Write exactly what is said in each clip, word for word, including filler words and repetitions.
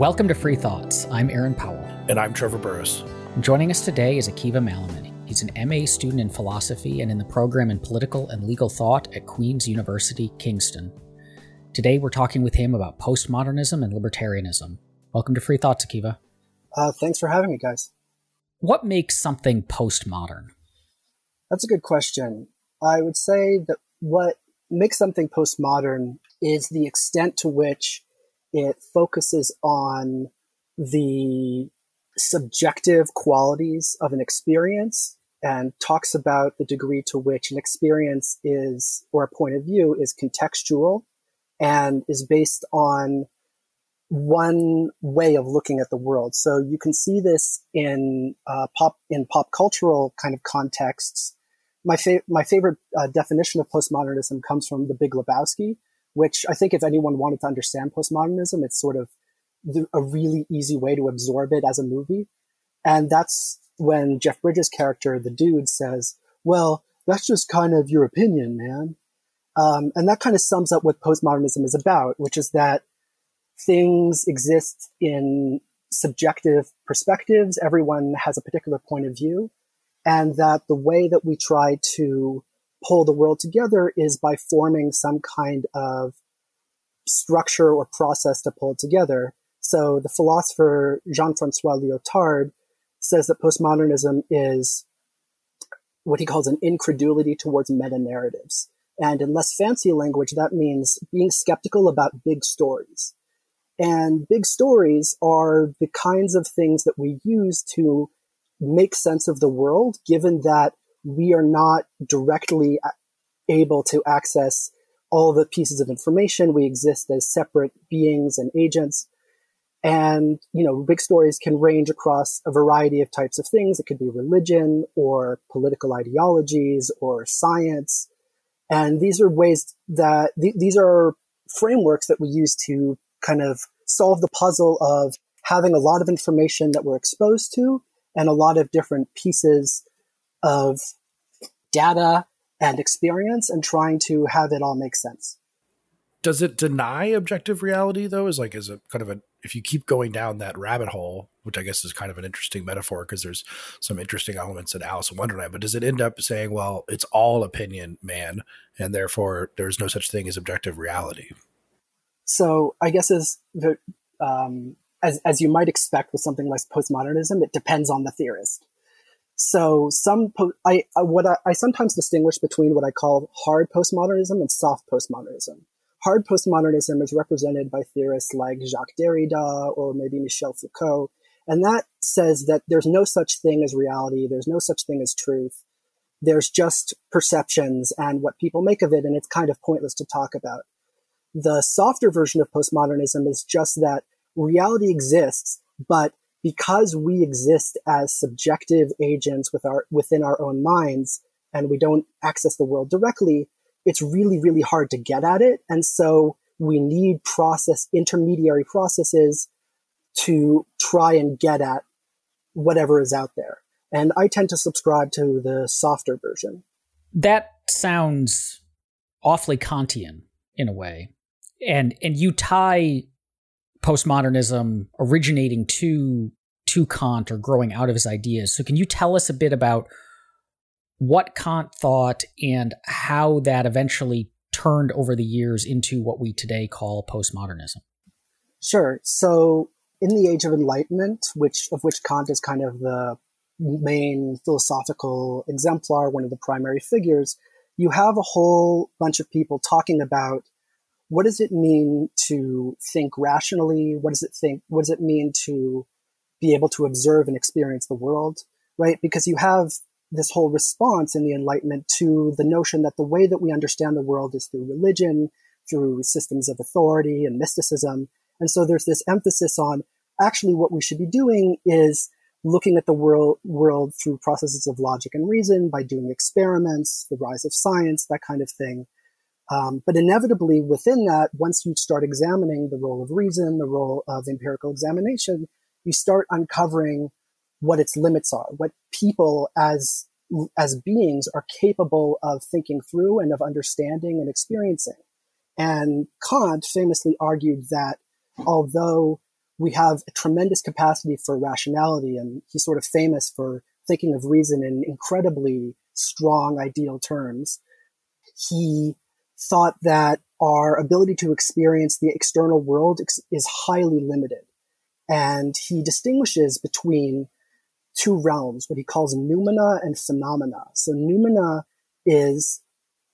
Welcome to Free Thoughts. I'm Aaron Powell. And I'm Trevor Burrus. Joining us today is Akiva Malaman. He's an M A student in philosophy and in the program in political and legal thought at Queen's University, Kingston. Today we're talking with him about postmodernism and libertarianism. Welcome to Free Thoughts, Akiva. Uh, thanks for having me, guys. What makes something postmodern? That's a good question. I would say that what makes something postmodern is the extent to which it focuses on the subjective qualities of an experience and talks about the degree to which an experience is, or a point of view, is contextual and is based on one way of looking at the world. So you can see this in uh, pop in pop cultural kind of contexts. My, fa- my favorite uh, definition of postmodernism comes from The Big Lebowski, which I think if anyone wanted to understand postmodernism, it's sort of the, a really easy way to absorb it as a movie. And that's when Jeff Bridges' character, the dude, says, well, that's just kind of your opinion, man. Um, and that kind of sums up what postmodernism is about, which is that things exist in subjective perspectives. Everyone has a particular point of view. And that the way that we try to pull the world together is by forming some kind of structure or process to pull it together. So the philosopher Jean-Francois Lyotard says that postmodernism is what he calls an incredulity towards meta-narratives. And in less fancy language, that means being skeptical about big stories. And big stories are the kinds of things that we use to make sense of the world, given that we are not directly able to access all the pieces of information. We exist as separate beings and agents. And, you know, big stories can range across a variety of types of things. It could be religion or political ideologies or science. And these are ways that th- these are frameworks that we use to kind of solve the puzzle of having a lot of information that we're exposed to and a lot of different pieces of data and experience and trying to have it all make sense. Does it deny objective reality, though? Is like, is it kind of a, if you keep going down that rabbit hole, which I guess is kind of an interesting metaphor because there's some interesting elements in Alice in Wonderland, but does it end up saying, well, it's all opinion, man, and therefore there's no such thing as objective reality? So I guess as the, um, as, as you might expect with something like postmodernism, it depends on the theorist. So some, po- I, I, what I, I sometimes distinguish between what I call hard postmodernism and soft postmodernism. Hard postmodernism is represented by theorists like Jacques Derrida or maybe Michel Foucault. And that says that there's no such thing as reality. There's no such thing as truth. There's just perceptions and what people make of it. And it's kind of pointless to talk about. The softer version of postmodernism is just that reality exists, but because we exist as subjective agents with our, within our own minds, and we don't access the world directly, it's really, really hard to get at it. And so we need process, intermediary processes to try and get at whatever is out there. And I tend to subscribe to the softer version. That sounds awfully Kantian in a way. And and you tie postmodernism originating to to Kant or growing out of his ideas. So can you tell us a bit about what Kant thought and how that eventually turned over the years into what we today call postmodernism? Sure. So in the Age of Enlightenment, which of which Kant is kind of the main philosophical exemplar, one of the primary figures, you have a whole bunch of people talking about what does it mean to think rationally? What does it think? What does it mean to be able to observe and experience the world, right? Because you have this whole response in the Enlightenment to the notion that the way that we understand the world is through religion, through systems of authority and mysticism. And so there's this emphasis on actually what we should be doing is looking at the world, world through processes of logic and reason by doing experiments, the rise of science, that kind of thing. Um, but inevitably within that, once you start examining the role of reason, the role of empirical examination, you start uncovering what its limits are, what people as, as beings are capable of thinking through and of understanding and experiencing. And Kant famously argued that although we have a tremendous capacity for rationality, and he's sort of famous for thinking of reason in incredibly strong ideal terms. He thought that our ability to experience the external world ex- is highly limited. And he distinguishes between two realms, what he calls noumena and phenomena. So noumena is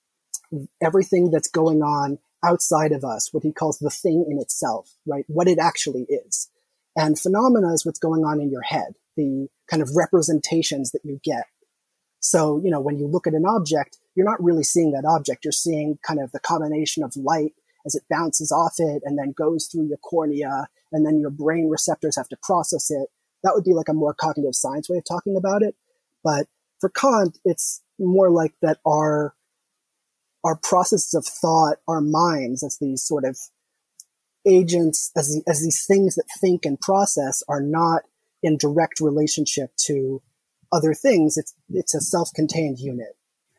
everything that's going on outside of us, what he calls the thing in itself, right? What it actually is. And phenomena is what's going on in your head, the kind of representations that you get. So, you know, when you look at an object, you're not really seeing that object. You're seeing kind of the combination of light as it bounces off it and then goes through your cornea, and then your brain receptors have to process it. That would be like a more cognitive science way of talking about it. But for Kant, it's more like that our, our processes of thought, our minds as these sort of agents, as, the, as these things that think and process, are not in direct relationship to other things. It's, it's a self-contained unit.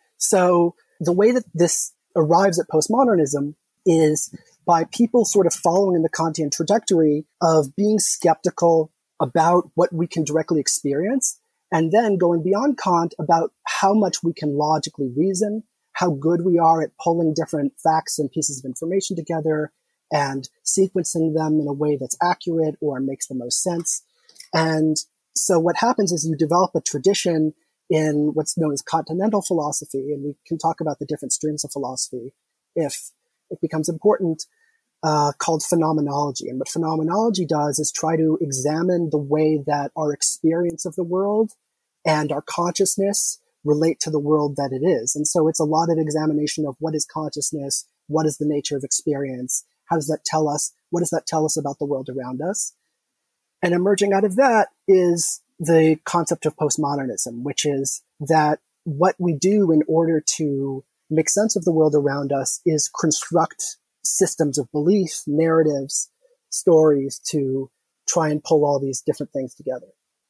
So the way that this arrives at postmodernism is by people sort of following in the Kantian trajectory of being skeptical about what we can directly experience, and then going beyond Kant about how much we can logically reason, how good we are at pulling different facts and pieces of information together and sequencing them in a way that's accurate or makes the most sense. And so what happens is you develop a tradition in what's known as continental philosophy, and we can talk about the different streams of philosophy if it becomes important, uh, called phenomenology. And what phenomenology does is try to examine the way that our experience of the world and our consciousness relate to the world that it is. And so it's a lot of examination of what is consciousness, what is the nature of experience, how does that tell us, what does that tell us about the world around us? And emerging out of that is the concept of postmodernism, which is that what we do in order to make sense of the world around us is construct systems of belief, narratives, stories to try and pull all these different things together.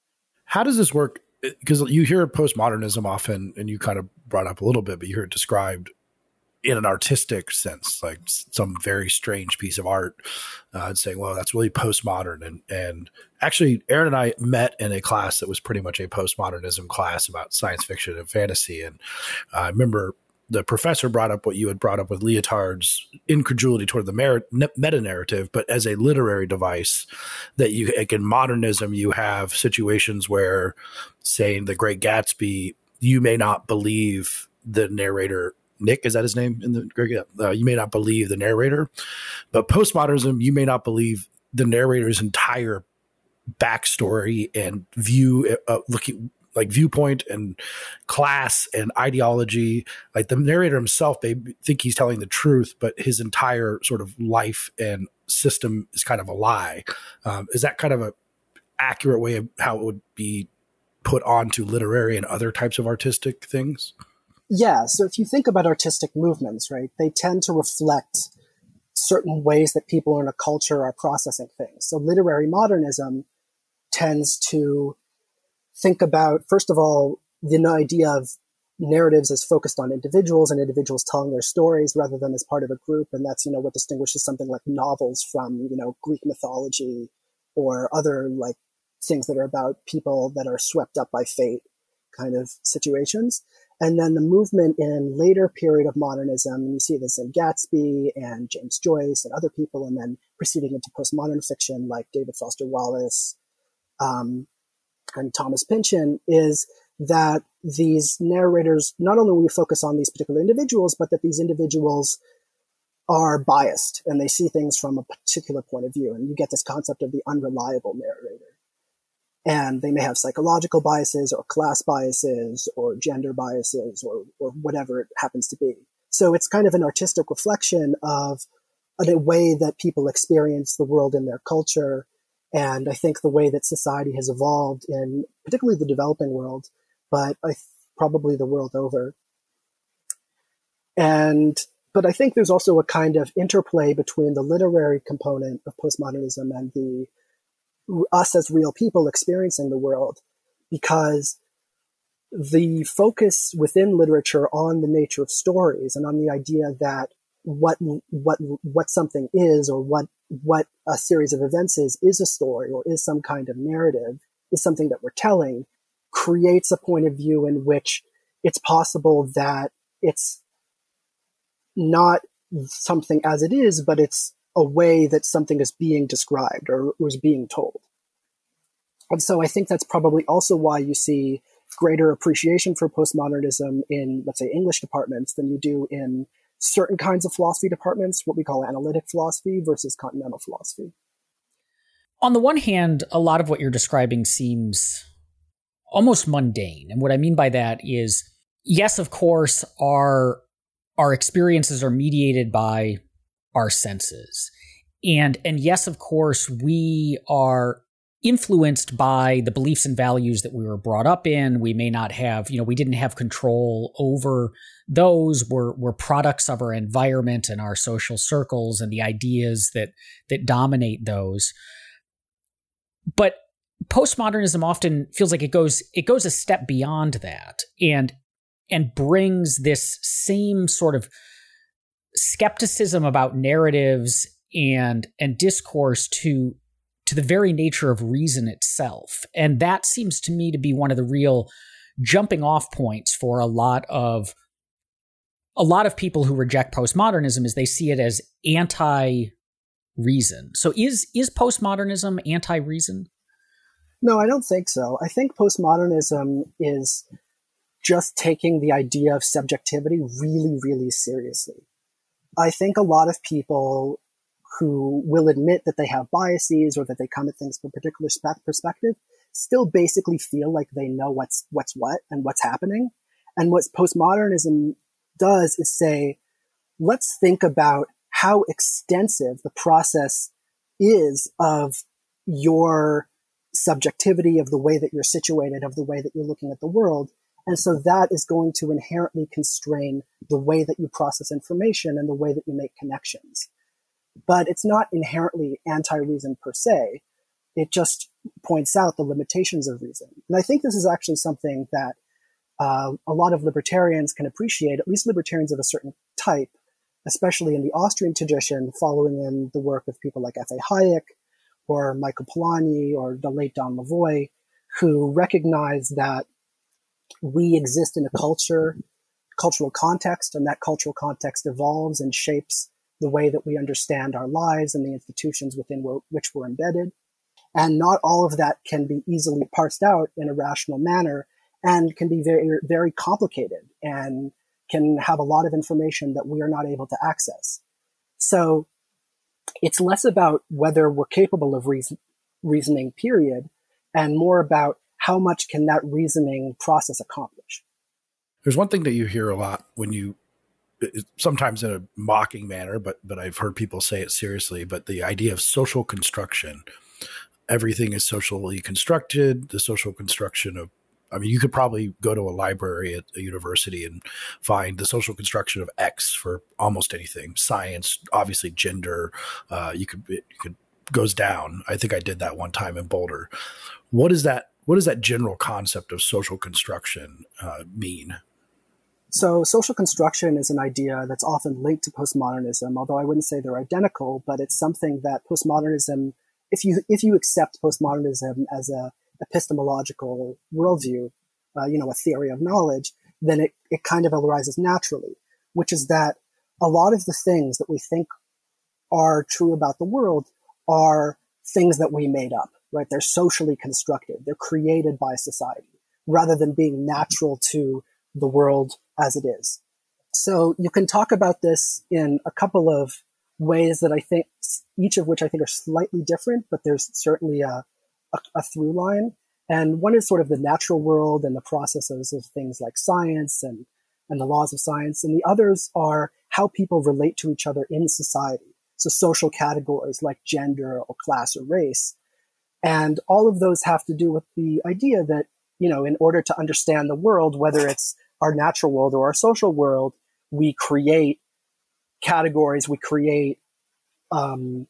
How does this work? Because you hear postmodernism often, and you kind of brought up a little bit, but you hear it described in an artistic sense, like some very strange piece of art, uh, and saying, well, that's really postmodern. And, and actually, Aaron and I met in a class that was pretty much a postmodernism class about science fiction and fantasy. And uh, I remember the professor brought up what you had brought up with Lyotard's incredulity toward the mer- meta-narrative, but as a literary device that you, like in modernism, you have situations where, say, in The Great Gatsby, you may not believe the narrator. Nick, is that his name in the Great? Uh, you may not believe the narrator, but postmodernism, you may not believe the narrator's entire backstory and view, uh, looking like viewpoint and class and ideology. Like the narrator himself may think he's telling the truth, but his entire sort of life and system is kind of a lie. Um, is that kind of a accurate way of how it would be put onto literary and other types of artistic things? Yeah. So if you think about artistic movements, right, they tend to reflect certain ways that people in a culture are processing things. So literary modernism tends to think about, first of all, the idea of narratives as focused on individuals and individuals telling their stories rather than as part of a group. And that's, you know, what distinguishes something like novels from, you know, Greek mythology or other like things that are about people that are swept up by fate kind of situations. And then the movement in later period of modernism, and you see this in Gatsby and James Joyce and other people, and then proceeding into postmodern fiction like David Foster Wallace um, and Thomas Pynchon, is that these narrators, not only will we focus on these particular individuals, but that these individuals are biased and they see things from a particular point of view. And you get this concept of the unreliable narrator. And they may have psychological biases or class biases or gender biases or, or whatever it happens to be. So it's kind of an artistic reflection of a way that people experience the world in their culture. And I think the way that society has evolved in particularly the developing world, but I th- probably the world over. And, but I think there's also a kind of interplay between the literary component of postmodernism and the us as real people experiencing the world, because the focus within literature on the nature of stories and on the idea that what what what something is or what what a series of events is, is a story or is some kind of narrative, is something that we're telling, creates a point of view in which it's possible that it's not something as it is, but it's a way that something is being described or was being told. And so I think that's probably also why you see greater appreciation for postmodernism in, let's say, English departments than you do in certain kinds of philosophy departments, what we call analytic philosophy versus continental philosophy. On the one hand, a lot of what you're describing seems almost mundane. And what I mean by that is, yes, of course, our, our experiences are mediated by our senses. And, and yes, of course, we are influenced by the beliefs and values that we were brought up in. We may not have, you know, we didn't have control over those. We're, we're products of our environment and our social circles and the ideas that, that dominate those. But postmodernism often feels like it goes, it goes a step beyond that and, and brings this same sort of skepticism about narratives and, and discourse to to the very nature of reason itself. And that seems to me to be one of the real jumping off points for a lot of a lot of people who reject postmodernism, is they see it as anti-reason. So is is postmodernism anti-reason? No, I don't think so. I think postmodernism is just taking the idea of subjectivity really, really seriously. I think a lot of people who will admit that they have biases or that they come at things from a particular spec- perspective still basically feel like they know what's what's what and what's happening. And what postmodernism does is say, let's think about how extensive the process is of your subjectivity, of the way that you're situated, of the way that you're looking at the world. And so that is going to inherently constrain the way that you process information and the way that you make connections. But it's not inherently anti-reason per se. It just points out the limitations of reason. And I think this is actually something that uh, a lot of libertarians can appreciate, at least libertarians of a certain type, especially in the Austrian tradition, following in the work of people like F A Hayek or Michael Polanyi or the late Don Lavoie, who recognize that we exist in a culture, cultural context, and that cultural context evolves and shapes the way that we understand our lives and the institutions within which we're embedded. And not all of that can be easily parsed out in a rational manner and can be very, very complicated and can have a lot of information that we are not able to access. So it's less about whether we're capable of reason, reasoning, period, and more about how much can that reasoning process accomplish. There's one thing that you hear a lot when you, sometimes in a mocking manner, but but I've heard people say it seriously, but the idea of social construction. Everything is socially constructed, the social construction of, I mean, you could probably go to a library at a university and find the social construction of X for almost anything. Science, obviously gender, uh, you could, it could, goes down. I think I did that one time in Boulder. What is that, what does that general concept of social construction uh, mean? So social construction is an idea that's often linked to postmodernism, although I wouldn't say they're identical, but it's something that postmodernism, if you if you accept postmodernism as a epistemological worldview, uh, you know, a theory of knowledge, then it, it kind of arises naturally, which is that a lot of the things that we think are true about the world are things that we made up, right? They're socially constructed. They're created by society rather than being natural to the world as it is. So you can talk about this in a couple of ways that I think, each of which I think are slightly different, but there's certainly a, a, a through line. And one is sort of the natural world and the processes of things like science and, and the laws of science. And the others are how people relate to each other in society. So social categories like gender or class or race. And all of those have to do with the idea that, you know, in order to understand the world, whether it's our natural world or our social world, we create categories, we create um,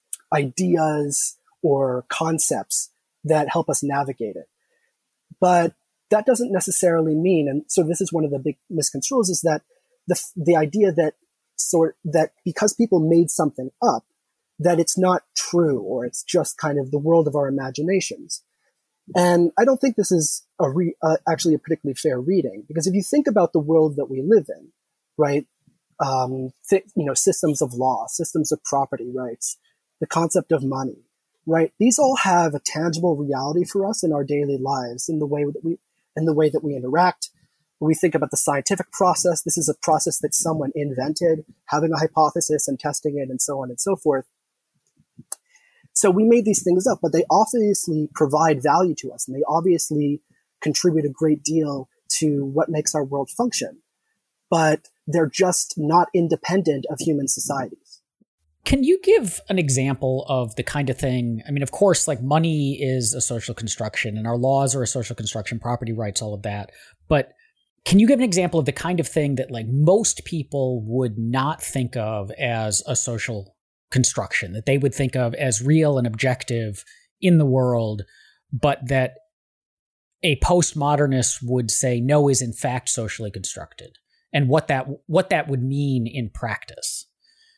ideas or concepts that help us navigate it. But that doesn't necessarily mean, and so this is one of the big misconstrues, is that the the idea that sort that because people made something up, that it's not true, or it's just kind of the world of our imaginations. And I don't think this is a re- uh, actually a particularly fair reading, because if you think about the world that we live in, right, um, th- you know, systems of law, systems of property rights, the concept of money, right, these all have a tangible reality for us in our daily lives, in the way that we, in the way that we interact. When we think about the scientific process, this is a process that someone invented, having a hypothesis and testing it, and so on and so forth. So we made these things up, but they obviously provide value to us, and they obviously contribute a great deal to what makes our world function. But they're just not independent of human societies. Can you give an example of the kind of thing? I mean, of course, like money is a social construction, and our laws are a social construction, property rights, all of that. But can you give an example of the kind of thing that like most people would not think of as a social construction, that they would think of as real and objective in the world, but that a postmodernist would say no is in fact socially constructed, and what that what that would mean in practice?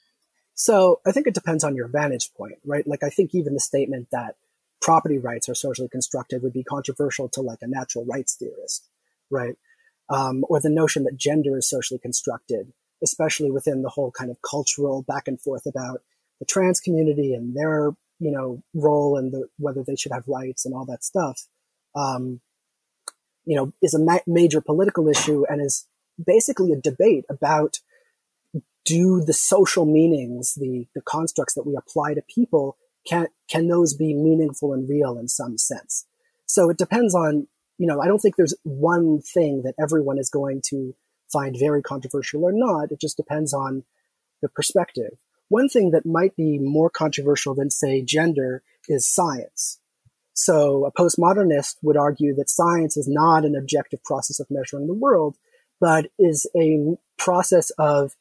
So I think it depends on your vantage point, right? Like, I think even the statement that property rights are socially constructed would be controversial to like a natural rights theorist, right? Um, or the notion that gender is socially constructed, especially within the whole kind of cultural back and forth about the trans community and their, you know, role and the, whether they should have rights and all that stuff, um, you know, is a ma- major political issue, and is basically a debate about, do the social meanings, the, the constructs that we apply to people, can, can those be meaningful and real in some sense? So it depends on, you know, I don't think there's one thing that everyone is going to find very controversial or not. It just depends on the perspective. One thing that might be more controversial than, say, gender is science. So a postmodernist would argue that science is not an objective process of measuring the world, but is a process of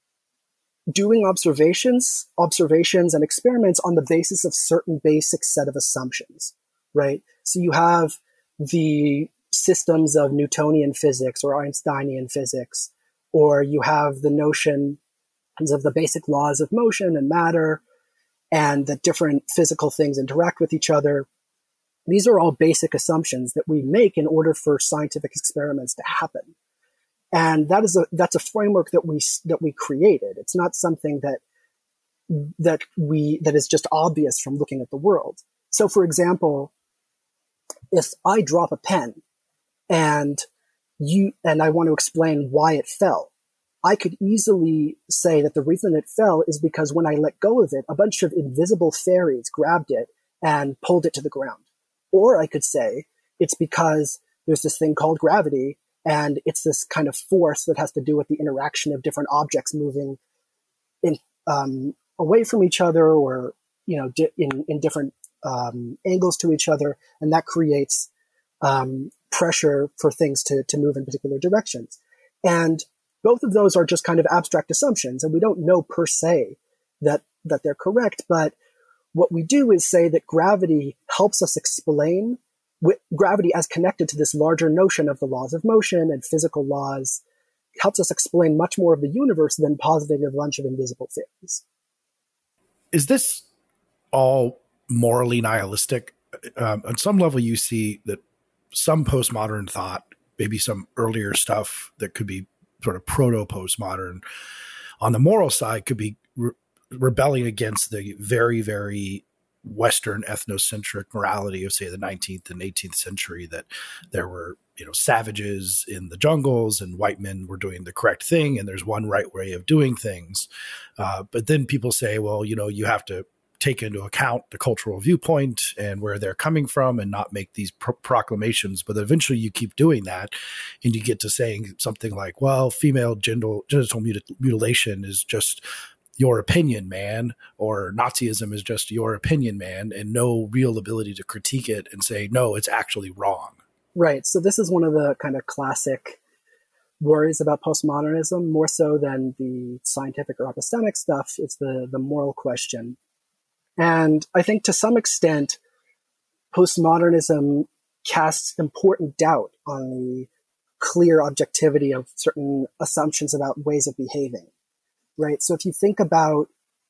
doing observations, observations and experiments on the basis of certain basic set of assumptions, right? So you have the systems of Newtonian physics or Einsteinian physics, or you have the notion of the basic laws of motion and matter, and that different physical things interact with each other. These are all basic assumptions that we make in order for scientific experiments to happen. And that is a, that's a framework that we, that we created. It's not something that, that we, that is just obvious from looking at the world. So for example, if I drop a pen and you, and I want to explain why it fell, I could easily say that the reason it fell is because when I let go of it, a bunch of invisible fairies grabbed it and pulled it to the ground. Or I could say it's because there's this thing called gravity, and it's this kind of force that has to do with the interaction of different objects moving in, um, away from each other, or, you know, di- in, in different um, angles to each other. And that creates um, pressure for things to, to move in particular directions. And both of those are just kind of abstract assumptions, and we don't know per se that, that they're correct. But what we do is say that gravity helps us explain with gravity as connected to this larger notion of the laws of motion and physical laws, helps us explain much more of the universe than positing a bunch of invisible theories. Is this all morally nihilistic? Um, on some level, you see that some postmodern thought, maybe some earlier stuff that could be sort of proto-postmodern, on the moral side could be re- rebelling against the very, very Western ethnocentric morality of, say, the nineteenth and eighteenth century, that there were, you know, savages in the jungles and white men were doing the correct thing, and there's one right way of doing things. Uh, but then people say, well, you know, you have to take into account the cultural viewpoint and where they're coming from and not make these pro- proclamations. But eventually you keep doing that and you get to saying something like, well, female genital, genital mutil- mutilation is just your opinion, man, or Nazism is just your opinion, man, and no real ability to critique it and say, no, it's actually wrong. Right. So this is one of the kind of classic worries about postmodernism, more so than the scientific or epistemic stuff. It's the, the moral question. And I think to some extent, postmodernism casts important doubt on the clear objectivity of certain assumptions about ways of behaving, right? So if you think about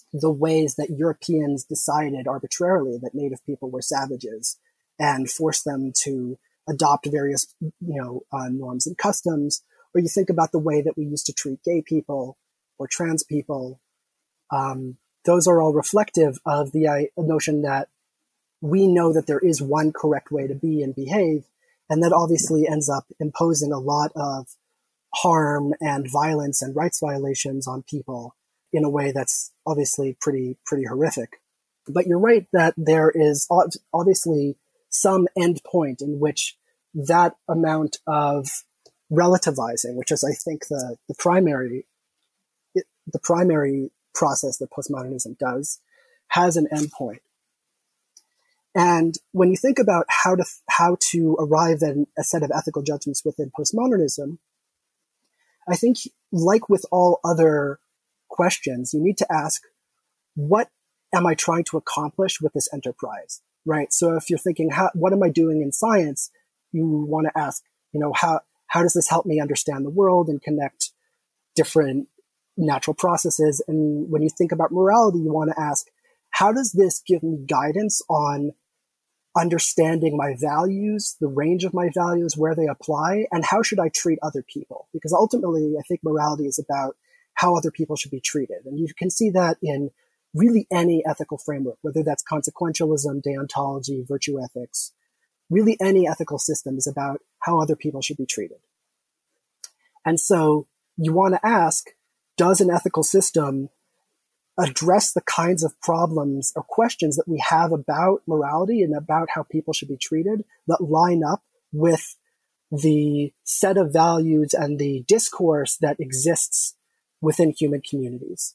the ways that Europeans decided arbitrarily that Native people were savages and forced them to adopt various, you know, uh, norms and customs. Or you think about the way that we used to treat gay people or trans people. Um, those are all reflective of the uh, notion that we know that there is one correct way to be and behave, and that obviously ends up imposing a lot of harm and violence and rights violations on people in a way that's obviously pretty, pretty horrific. But you're right that there is obviously some end point in which that amount of relativizing, which is, I think, the, the primary, the primary process that postmodernism does, has an end point. And when you think about how to how to arrive at a set of ethical judgments within postmodernism, I think, like with all other questions, you need to ask, what am I trying to accomplish with this enterprise, right? So if you're thinking, how, what am I doing in science? You want to ask, you know, how how does this help me understand the world and connect different natural processes? And when you think about morality, you want to ask, how does this give me guidance on understanding my values, the range of my values, where they apply, and how should I treat other people? Because ultimately, I think morality is about how other people should be treated. And you can see that in really any ethical framework, whether that's consequentialism, deontology, virtue ethics. Really any ethical system is about how other people should be treated. And so you want to ask, does an ethical system address the kinds of problems or questions that we have about morality and about how people should be treated that line up with the set of values and the discourse that exists within human communities?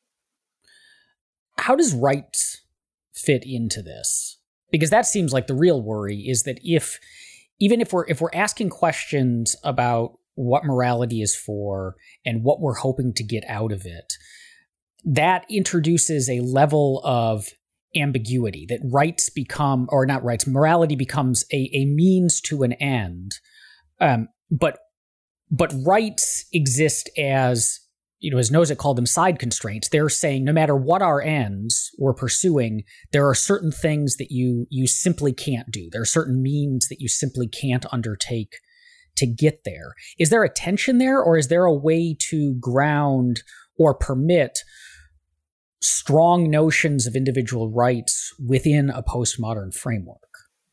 How does rights fit into this? Because that seems like the real worry is that if, even if we're if we're asking questions about what morality is for and what we're hoping to get out of it, that introduces a level of ambiguity that rights become, or not rights, morality becomes a, a means to an end. Um, but but rights exist as, you know, as Nozick called them, side constraints. They're saying no matter what our ends we're pursuing, there are certain things that you you simply can't do. There are certain means that you simply can't undertake to get there. Is there a tension there, or is there a way to ground or permit strong notions of individual rights within a postmodern framework?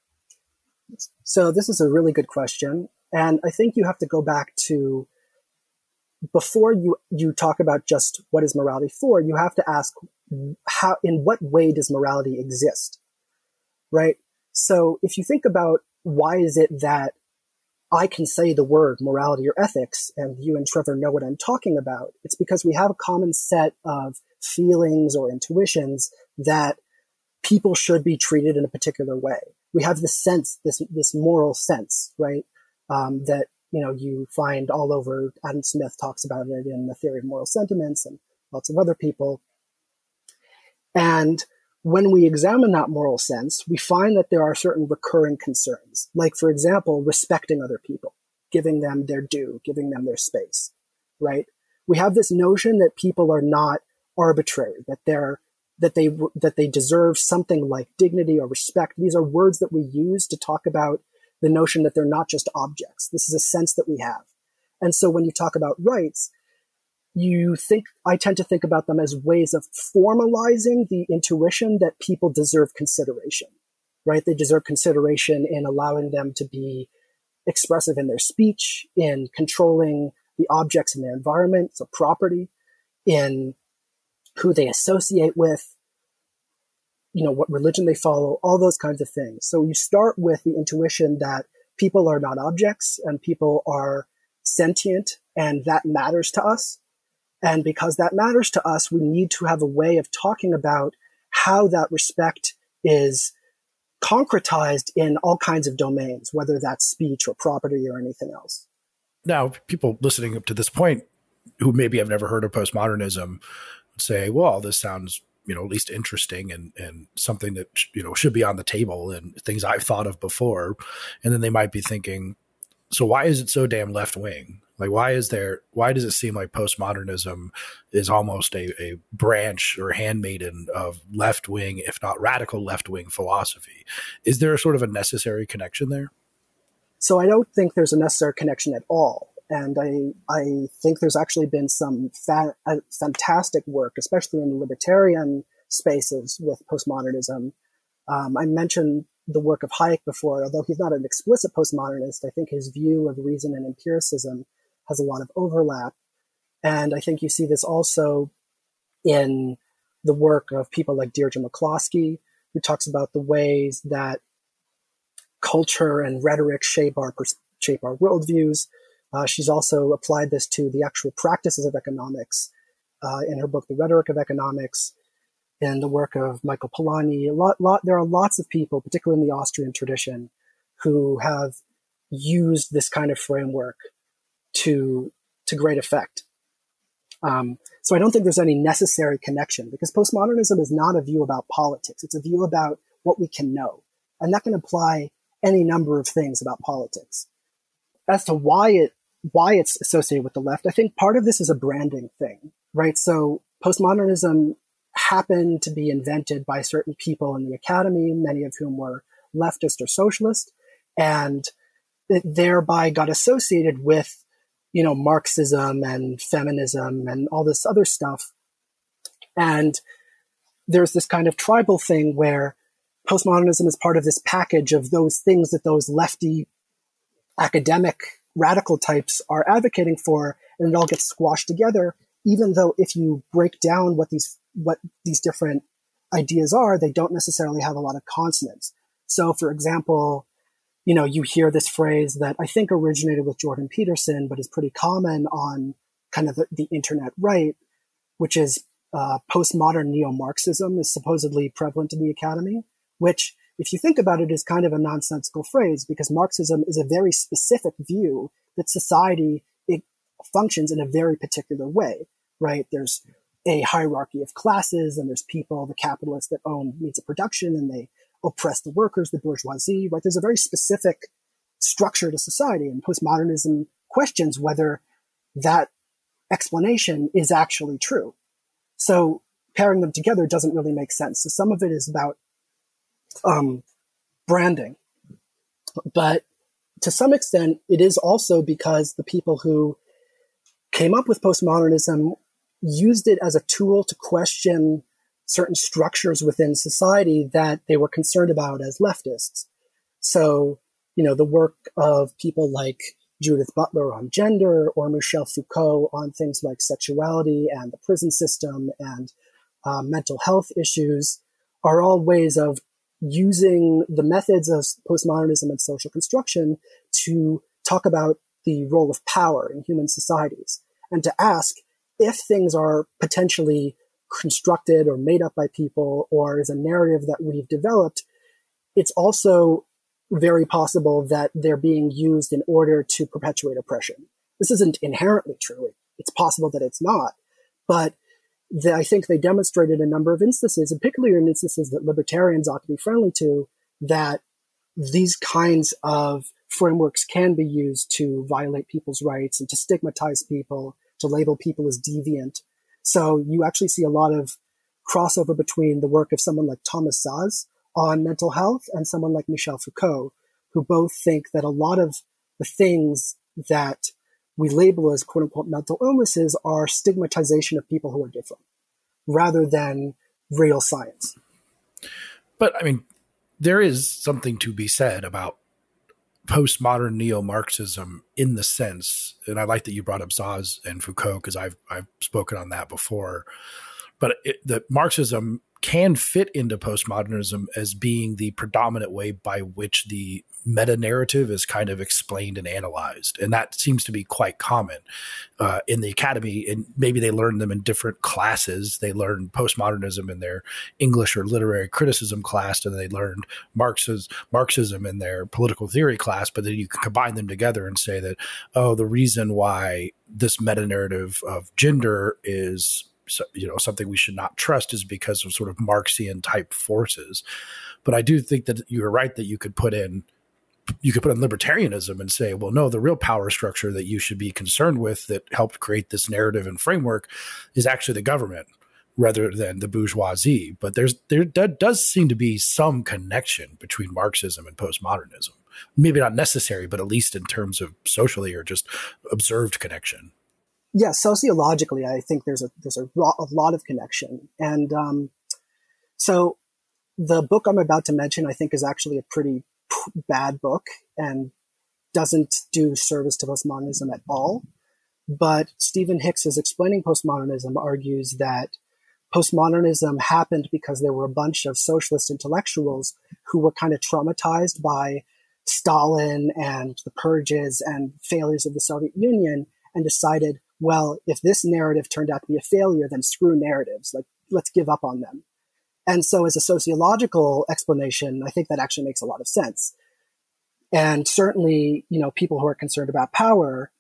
So this is a really good question. And I think you have to go back to, before you, you talk about just what is morality for, you have to ask, how, in what way does morality exist, right? So if you think about why is it that I can say the word morality or ethics and you and Trevor know what I'm talking about, it's because we have a common set of feelings or intuitions that people should be treated in a particular way. We have this sense, this this moral sense, right? Um, that, you know, you find all over. Adam Smith talks about it in The Theory of Moral Sentiments and lots of other people. And when we examine that moral sense, we find that there are certain recurring concerns, like, for example, respecting other people, giving them their due, giving them their space, right? We have this notion that people are not arbitrary, that they're that they that they deserve something like dignity or respect. These are words that we use to talk about the notion that they're not just objects. This is a sense that we have. And so when you talk about rights, you think, I tend to think about them as ways of formalizing the intuition that people deserve consideration, right? They deserve consideration in allowing them to be expressive in their speech, in controlling the objects in their environment, so property, in who they associate with, you know, what religion they follow, all those kinds of things. So you start with the intuition that people are not objects and people are sentient, and that matters to us. And because that matters to us, we need to have a way of talking about how that respect is concretized in all kinds of domains, whether that's speech or property or anything else. Now, people listening up to this point who maybe have never heard of postmodernism would say, well, this sounds, you know, at least interesting and, and something that, you know, should be on the table and things I've thought of before. And then they might be thinking, so why is it so damn left wing? Like, why is there, why does it seem like postmodernism is almost a, a branch or handmaiden of left wing, if not radical left wing philosophy? Is there a sort of a necessary connection there? So I don't think there's a necessary connection at all. And I, I think there's actually been some fa- uh, fantastic work, especially in libertarian spaces with postmodernism. Um, I mentioned the work of Hayek before. Although he's not an explicit postmodernist, I think his view of reason and empiricism has a lot of overlap. And I think you see this also in the work of people like Deirdre McCloskey, who talks about the ways that culture and rhetoric shape our, shape our worldviews. Uh, she's also applied this to the actual practices of economics uh, in her book, The Rhetoric of Economics, in the work of Michael Polanyi. A lot, lot, there are lots of people, particularly in the Austrian tradition, who have used this kind of framework to, to great effect. Um, so I don't think there's any necessary connection, because postmodernism is not a view about politics. It's a view about what we can know. And that can imply any number of things about politics. As to why it, why it's associated with the left, I think part of this is a branding thing, right? So postmodernism happened to be invented by certain people in the academy, many of whom were leftist or socialist, and it thereby got associated with, you know, Marxism and feminism and all this other stuff. And there's this kind of tribal thing where postmodernism is part of this package of those things that those lefty academic radical types are advocating for, and it all gets squashed together, even though if you break down what these what these different ideas are, they don't necessarily have a lot of consonants. So, for example, you know, you hear this phrase that I think originated with Jordan Peterson, but is pretty common on kind of the, the internet right, which is uh, postmodern neo-Marxism is supposedly prevalent in the academy, which, if you think about it, is kind of a nonsensical phrase, because Marxism is a very specific view that society it functions in a very particular way, right? There's a hierarchy of classes, and there's people, the capitalists that own means of production, and they oppress the workers, the bourgeoisie, right? There's a very specific structure to society, and postmodernism questions whether that explanation is actually true. So pairing them together doesn't really make sense. So some of it is about um, branding, but to some extent, it is also because the people who came up with postmodernism used it as a tool to question certain structures within society that they were concerned about as leftists. So, you know, the work of people like Judith Butler on gender, or Michel Foucault on things like sexuality and the prison system and uh, mental health issues are all ways of using the methods of postmodernism and social construction to talk about the role of power in human societies, and to ask if things are potentially constructed or made up by people, or is a narrative that we've developed, it's also very possible that they're being used in order to perpetuate oppression. This isn't inherently true. It's possible that it's not, but the, I think they demonstrated a number of instances, and particularly in instances that libertarians ought to be friendly to, that these kinds of frameworks can be used to violate people's rights and to stigmatize people, to label people as deviant. So you actually see a lot of crossover between the work of someone like Thomas Szasz on mental health and someone like Michel Foucault, who both think that a lot of the things that we label as quote unquote mental illnesses are stigmatization of people who are different rather than real science. But I mean, there is something to be said about postmodern neo-Marxism in the sense, and I like that you brought up Szasz and Foucault because I've I've spoken on that before, but it, that Marxism can fit into postmodernism as being the predominant way by which the meta-narrative is kind of explained and analyzed. And that seems to be quite common uh, in the academy. And maybe they learn them in different classes. They learned postmodernism in their English or literary criticism class, and they learned Marxism, Marxism in their political theory class. But then you can combine them together and say that, oh, the reason why this meta-narrative of gender is So, you know, something we should not trust is because of sort of Marxian type forces. But I do think that you're right that you could put in you could put in libertarianism and say, well, no, the real power structure that you should be concerned with that helped create this narrative and framework is actually the government rather than the bourgeoisie. But there's there, there does seem to be some connection between Marxism and postmodernism. Maybe not necessary, but at least in terms of socially or just observed connection. Yeah, sociologically, I think there's a there's a, a lot of connection. And um, so the book I'm about to mention, I think, is actually a pretty p- bad book and doesn't do service to postmodernism at all. But Stephen Hicks's Explaining Postmodernism argues that postmodernism happened because there were a bunch of socialist intellectuals who were kind of traumatized by Stalin and the purges and failures of the Soviet Union and decided, well, if this narrative turned out to be a failure, then screw narratives. Like, let's give up on them. And so as a sociological explanation, I think that actually makes a lot of sense. And certainly, you know, people who are concerned about power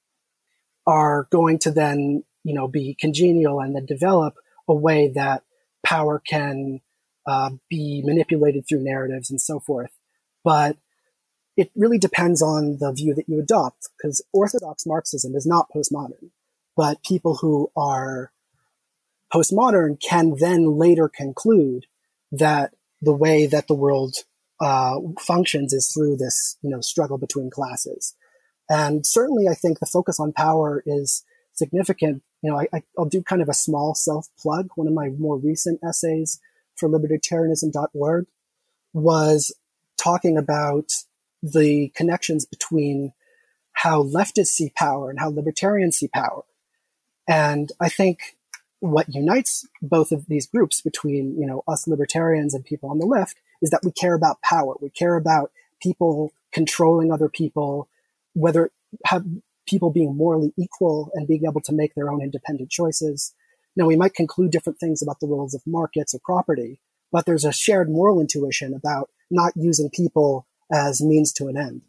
are going to then, you know, be congenial and then develop a way that power can uh, be manipulated through narratives and so forth. But it really depends on the view that you adopt, because orthodox Marxism is not postmodern. But people who are postmodern can then later conclude that the way that the world uh, functions is through this, you know, struggle between classes. And certainly, I think the focus on power is significant. You know, I, I'll do kind of a small self-plug. One of my more recent essays for libertarianism dot org was talking about the connections between how leftists see power and how libertarians see power. And I think what unites both of these groups between, you know, us libertarians and people on the left is that we care about power. We care about people controlling other people, whether have people being morally equal and being able to make their own independent choices. Now, we might conclude different things about the roles of markets or property, but there's a shared moral intuition about not using people as means to an end.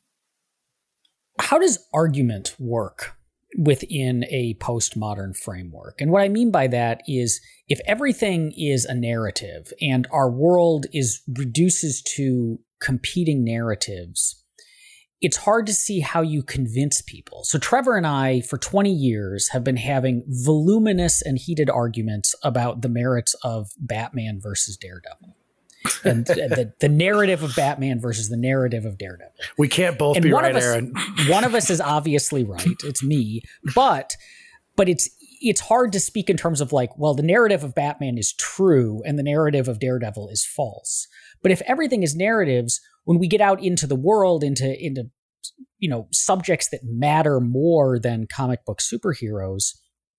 How does argument work within a postmodern framework? And what I mean by that is, if everything is a narrative and our world is reduces to competing narratives, it's hard to see how you convince people. So Trevor and I, for twenty years, have been having voluminous and heated arguments about the merits of Batman versus Daredevil. And the, the narrative of Batman versus the narrative of Daredevil. We can't both and be one right, of us, Aaron. One of us is obviously right. It's me. But but it's it's hard to speak in terms of like, well, the narrative of Batman is true and the narrative of Daredevil is false. But if everything is narratives, when we get out into the world, into into you know subjects that matter more than comic book superheroes,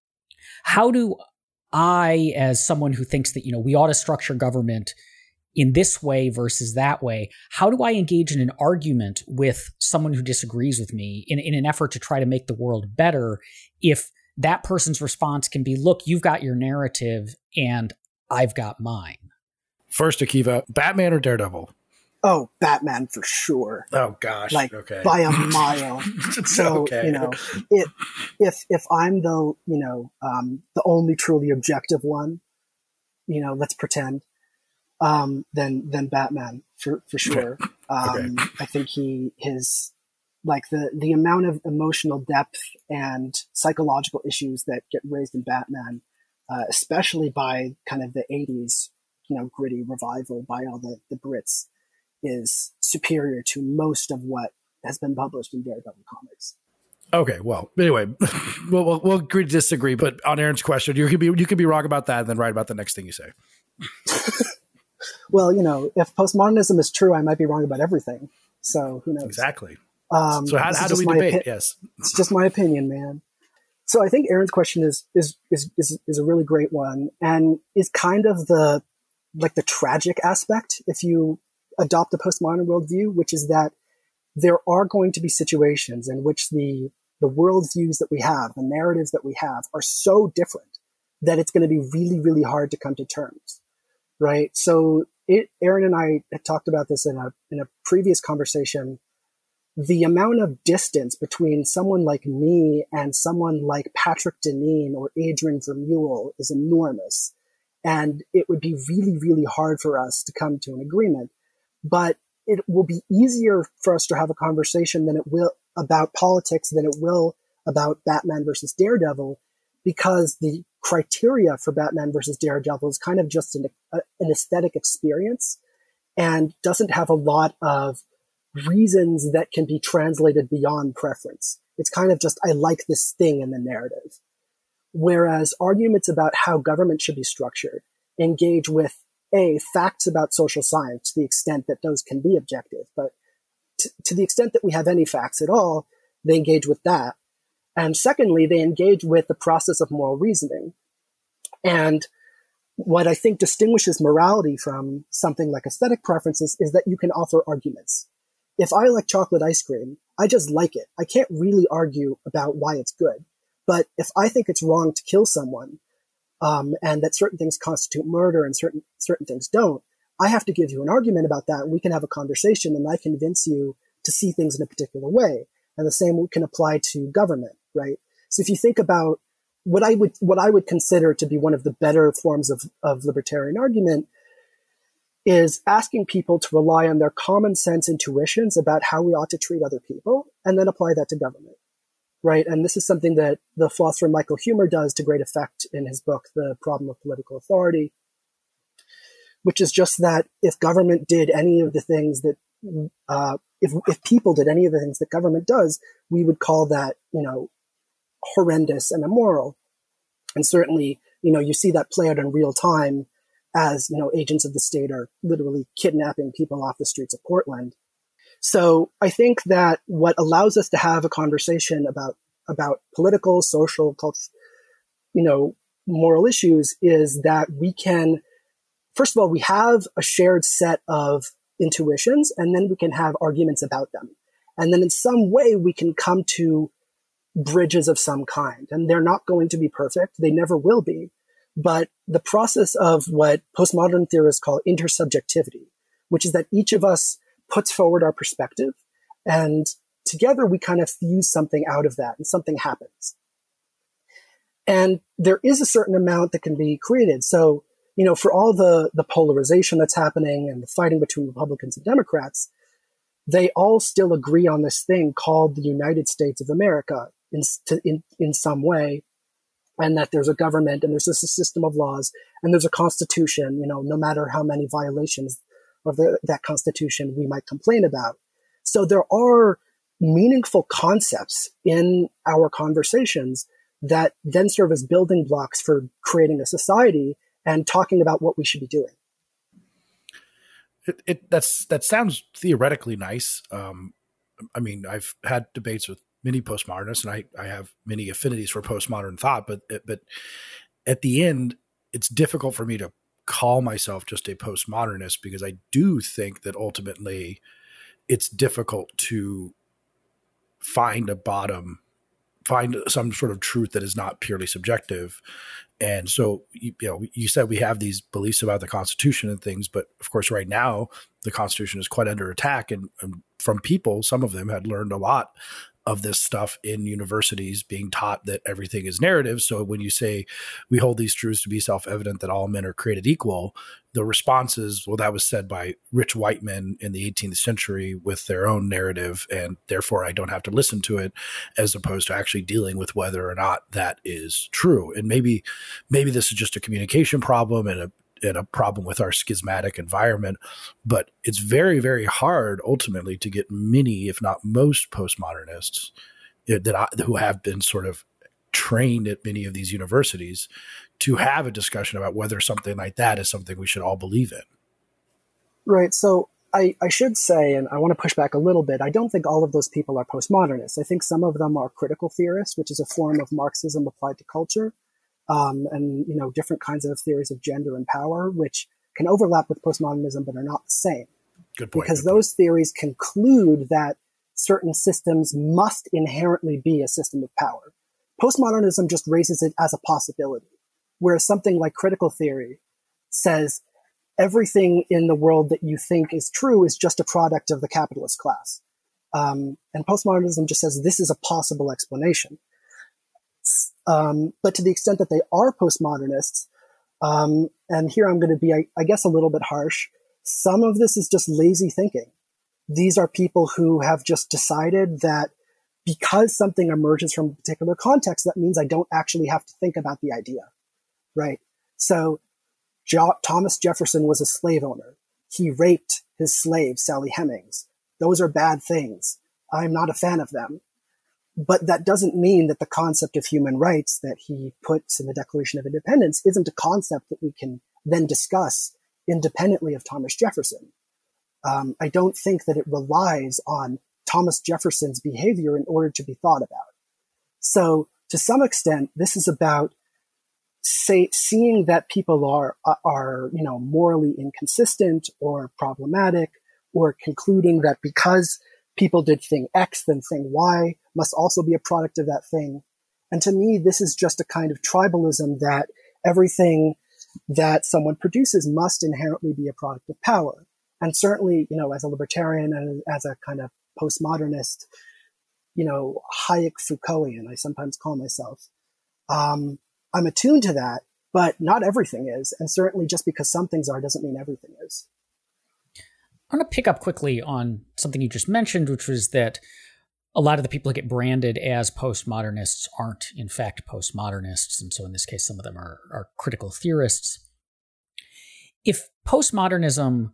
how do I, as someone who thinks that, you know, we ought to structure government in this way versus that way, how do I engage in an argument with someone who disagrees with me in, in an effort to try to make the world better if that person's response can be, look, you've got your narrative and I've got mine? First, Akiva, Batman or Daredevil? Oh, Batman for sure. Oh gosh, like okay. by a mile. So okay. you know, it, if if I'm the you know um, the only truly objective one, you know, let's pretend. Um, then, then Batman for, for sure. Okay. Um, okay. I think he, his, like the, the amount of emotional depth and psychological issues that get raised in Batman, uh, especially by kind of the eighties, you know, gritty revival by all the, the Brits, is superior to most of what has been published in Daredevil comics. Okay, well, anyway, we'll, we'll, we'll agree to disagree, but on Aaron's question, you could be, you could be wrong about that and then right about the next thing you say. Well, you know, if postmodernism is true, I might be wrong about everything. So who knows? Exactly. Um, so how, how do we debate? Opi- yes. It's just my opinion, man. So I think Aaron's question is, is, is, is, is a really great one and is kind of the, like the tragic aspect if you adopt the postmodern worldview, which is that there are going to be situations in which the, the worldviews that we have, the narratives that we have are so different that it's going to be really, really hard to come to terms. Right. So it, Aaron and I had talked about this in a, in a previous conversation. The amount of distance between someone like me and someone like Patrick Deneen or Adrian Vermeule is enormous. And it would be really, really hard for us to come to an agreement. But it will be easier for us to have a conversation than it will about politics than it will about Batman versus Daredevil, because the criteria for Batman versus Daredevil is kind of just an, a, an aesthetic experience and doesn't have a lot of reasons that can be translated beyond preference. It's kind of just, I like this thing in the narrative. Whereas arguments about how government should be structured engage with, A, facts about social science to the extent that those can be objective, but t- to the extent that we have any facts at all, they engage with that. And secondly, they engage with the process of moral reasoning. And what I think distinguishes morality from something like aesthetic preferences is that you can offer arguments. If I like chocolate ice cream, I just like it. I can't really argue about why it's good. But if I think it's wrong to kill someone, um, and that certain things constitute murder and certain certain things don't, I have to give you an argument about that. And we can have a conversation, and I convince you to see things in a particular way. And the same can apply to government, right? So if you think about what I would what I would consider to be one of the better forms of, of libertarian argument is asking people to rely on their common sense intuitions about how we ought to treat other people, and then apply that to government, right? And this is something that the philosopher Michael Huemer does to great effect in his book, The Problem of Political Authority, which is just that if government did any of the things that, uh, if if people did any of the things that government does, we would call that, you know, horrendous and immoral. And certainly, you know, you see that play out in real time as, you know, agents of the state are literally kidnapping people off the streets of Portland. So I think that what allows us to have a conversation about, about political, social, cultural, you know, moral issues is that we can, first of all, we have a shared set of intuitions, and then we can have arguments about them. And then in some way we can come to bridges of some kind, and they're not going to be perfect. They never will be. But the process of what postmodern theorists call intersubjectivity, which is that each of us puts forward our perspective, and together we kind of fuse something out of that, and something happens. And there is a certain amount that can be created. So, you know, for all the, the polarization that's happening and the fighting between Republicans and Democrats, they all still agree on this thing called the United States of America in, in, in some way, and that there's a government and there's a system of laws and there's a constitution, you know, no matter how many violations of the, that constitution we might complain about. So there are meaningful concepts in our conversations that then serve as building blocks for creating a society and talking about what we should be doing. It, it that's that sounds theoretically nice. Um, I mean, I've had debates with many postmodernists, and I, I have many affinities for postmodern thought, but but at the end, it's difficult for me to call myself just a postmodernist, because I do think that ultimately it's difficult to find a bottom, find some sort of truth that is not purely subjective. And so, you, you know, you said we have these beliefs about the Constitution and things, but of course, right now, the Constitution is quite under attack. And, and from people, some of them had learned a lot of this stuff in universities, being taught that everything is narrative. So when you say we hold these truths to be self-evident that all men are created equal, the response is, well, that was said by rich white men in the eighteenth century with their own narrative, and therefore I don't have to listen to it, as opposed to actually dealing with whether or not that is true. And maybe, maybe this is just a communication problem and a and a problem with our schismatic environment, but it's very, very hard ultimately to get many, if not most, postmodernists that I, who have been sort of trained at many of these universities to have a discussion about whether something like that is something we should all believe in. Right. So I, I should say, and I want to push back a little bit, I don't think all of those people are postmodernists. I think some of them are critical theorists, which is a form of Marxism applied to culture. Um, and, you know, different kinds of theories of gender and power, which can overlap with postmodernism, but are not the same. Good point. Because good those point. theories conclude that certain systems must inherently be a system of power. Postmodernism just raises it as a possibility, whereas something like critical theory says everything in the world that you think is true is just a product of the capitalist class. Um, and postmodernism just says this is a possible explanation. Um, but to the extent that they are postmodernists, um, and here I'm going to be, I, I guess, a little bit harsh, some of this is just lazy thinking. These are people who have just decided that because something emerges from a particular context, that means I don't actually have to think about the idea, right? So jo- Thomas Jefferson was a slave owner. He raped his slave, Sally Hemings. Those are bad things. I'm not a fan of them. But that doesn't mean that the concept of human rights that he puts in the Declaration of Independence isn't a concept that we can then discuss independently of Thomas Jefferson. Um, I don't think that it relies on Thomas Jefferson's behavior in order to be thought about. So to some extent, this is about say, seeing that people are, are, you know, morally inconsistent or problematic, or concluding that because people did thing X, then thing Y must also be a product of that thing. And to me, this is just a kind of tribalism that everything that someone produces must inherently be a product of power. And certainly, you know, as a libertarian and as a kind of postmodernist, you know, Hayek Foucaultian, I sometimes call myself, um, I'm attuned to that, but not everything is. And certainly just because some things are doesn't mean everything is. I want to pick up quickly on something you just mentioned, which was that a lot of the people who get branded as postmodernists aren't, in fact, postmodernists. And so in this case, some of them are, are critical theorists. If postmodernism,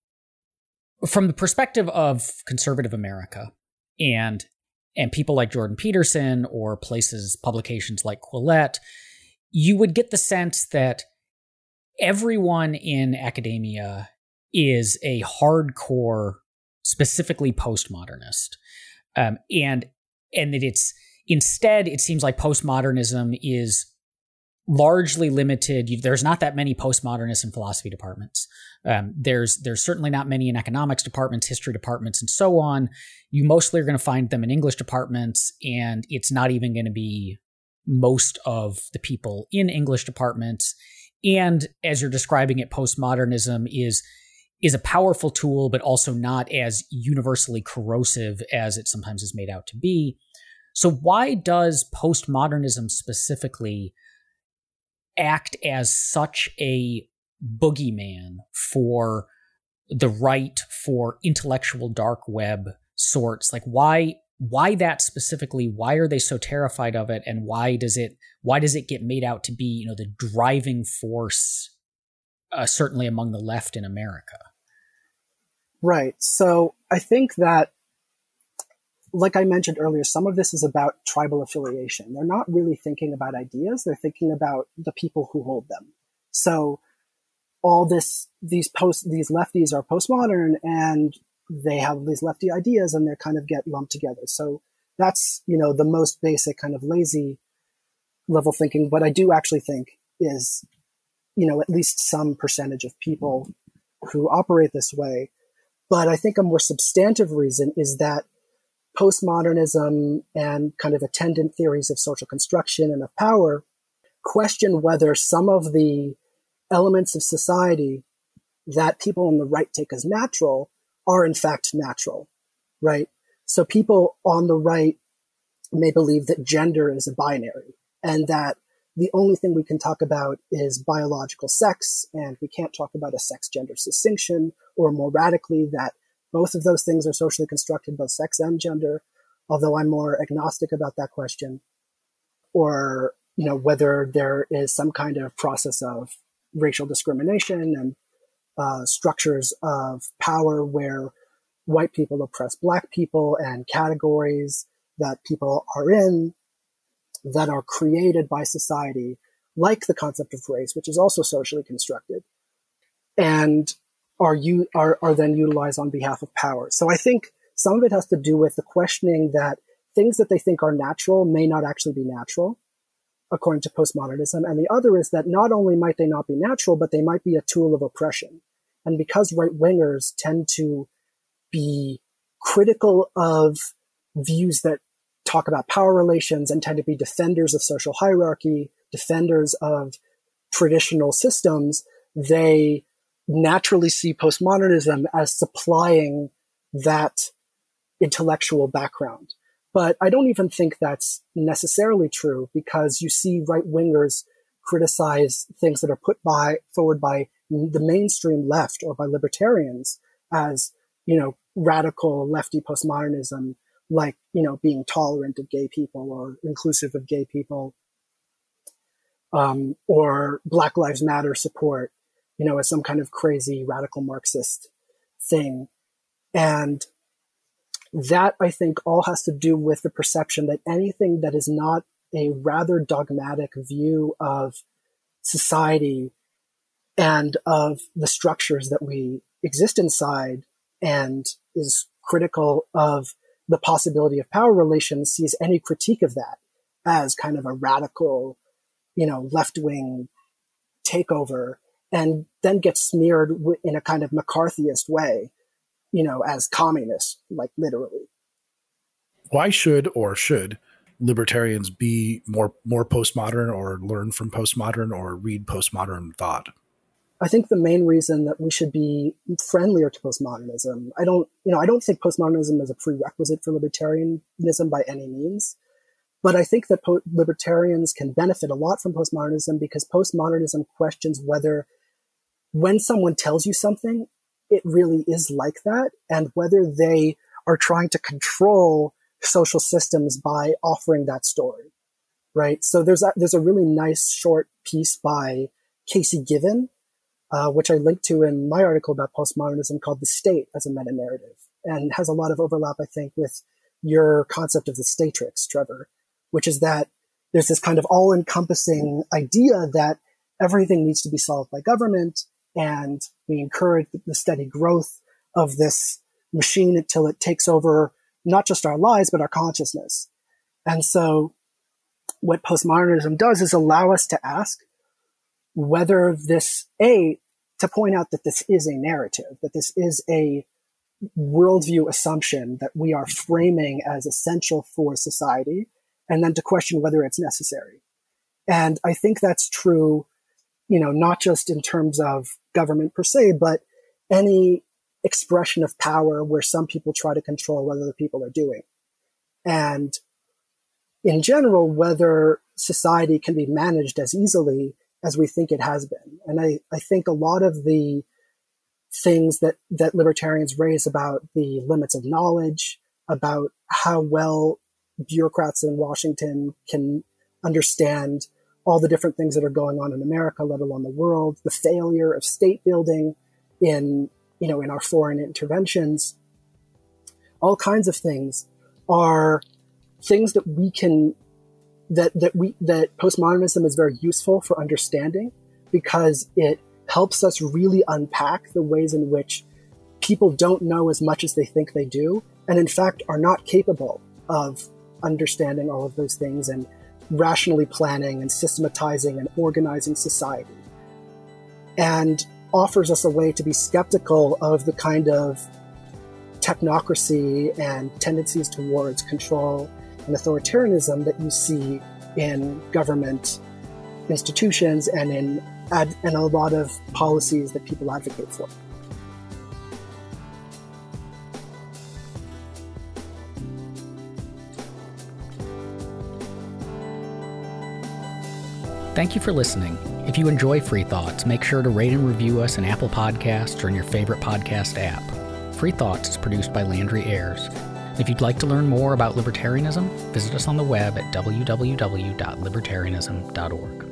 from the perspective of conservative America and and people like Jordan Peterson or places, publications like Quillette, you would get the sense that everyone in academia is a hardcore, specifically postmodernist. Um, and and that it's instead, it seems like postmodernism is largely limited. There's not that many postmodernists in philosophy departments. Um, there's there's certainly not many in economics departments, history departments, and so on. You mostly are going to find them in English departments, and it's not even going to be most of the people in English departments. And as you're describing it, postmodernism is is a powerful tool, but also not as universally corrosive as it sometimes is made out to be. So why does postmodernism specifically act as such a boogeyman for the right, for intellectual dark web sorts? Like why why that specifically? Why are they so terrified of it? And why does it why does it get made out to be, you know, the driving force, uh, certainly among the left in America? Right. So I think that, like I mentioned earlier, some of this is about tribal affiliation. They're not really thinking about ideas. They're thinking about the people who hold them. So all this, these post, these lefties are postmodern and they have these lefty ideas and they kind of get lumped together. So that's, you know, the most basic kind of lazy level thinking. What I do actually think is, you know, at least some percentage of people who operate this way. But I think a more substantive reason is that postmodernism and kind of attendant theories of social construction and of power question whether some of the elements of society that people on the right take as natural are in fact natural, right? So people on the right may believe that gender is a binary and that the only thing we can talk about is biological sex, and we can't talk about a sex-gender distinction, or more radically, that both of those things are socially constructed, both sex and gender, although I'm more agnostic about that question. Or, you know, whether there is some kind of process of racial discrimination and uh, structures of power where white people oppress black people, and categories that people are in that are created by society, like the concept of race, which is also socially constructed, and are you are, are then utilized on behalf of power. So I think some of it has to do with the questioning that things that they think are natural may not actually be natural, according to postmodernism. And the other is that not only might they not be natural, but they might be a tool of oppression. And because right-wingers tend to be critical of views that talk about power relations and tend to be defenders of social hierarchy, defenders of traditional systems, they naturally see postmodernism as supplying that intellectual background. But I don't even think that's necessarily true, because you see right-wingers criticize things that are put by forward by the mainstream left or by libertarians as, you know, radical lefty postmodernism, like, you know, being tolerant of gay people or inclusive of gay people, um, or Black Lives Matter support, you know, as some kind of crazy radical Marxist thing. And that, I think, all has to do with the perception that anything that is not a rather dogmatic view of society and of the structures that we exist inside and is critical of the possibility of power relations sees any critique of that as kind of a radical, you know, left-wing takeover, and then gets smeared in a kind of McCarthyist way, you know, as communist, like literally. Why should or should libertarians be more more postmodern, or learn from postmodern, or read postmodern thought? I think the main reason that we should be friendlier to postmodernism, I don't, you know, I don't think postmodernism is a prerequisite for libertarianism by any means, but I think that po- libertarians can benefit a lot from postmodernism, because postmodernism questions whether when someone tells you something, it really is like that, and whether they are trying to control social systems by offering that story, right? So there's a, there's a really nice short piece by Casey Given, uh, which I linked to in my article about postmodernism, called The State as a Meta-Narrative, and has a lot of overlap, I think, with your concept of the statrix, Trevor, which is that there's this kind of all-encompassing idea that everything needs to be solved by government, and we encourage the steady growth of this machine until it takes over not just our lives, but our consciousness. And so what postmodernism does is allow us to ask whether this, A, to point out that this is a narrative, that this is a worldview assumption that we are framing as essential for society, and then to question whether it's necessary. And I think that's true, you know, not just in terms of government per se, but any expression of power where some people try to control what other people are doing. And in general, whether society can be managed as easily as we think it has been. And I, I think a lot of the things that, that libertarians raise about the limits of knowledge, about how well bureaucrats in Washington can understand all the different things that are going on in America, let alone the world, the failure of state building in, you know, in our foreign interventions, all kinds of things are things that we can, that, that we, that postmodernism is very useful for understanding, because it helps us really unpack the ways in which people don't know as much as they think they do, and in fact are not capable of understanding all of those things and rationally planning and systematizing and organizing society, and offers us a way to be skeptical of the kind of technocracy and tendencies towards control and authoritarianism that you see in government institutions and in ad- and a lot of policies that people advocate for. Thank you for listening. If you enjoy Free Thoughts, make sure to rate and review us in Apple Podcasts or in your favorite podcast app. Free Thoughts is produced by Landry Ayers. If you'd like to learn more about libertarianism, visit us on the web at w w w dot libertarianism dot org.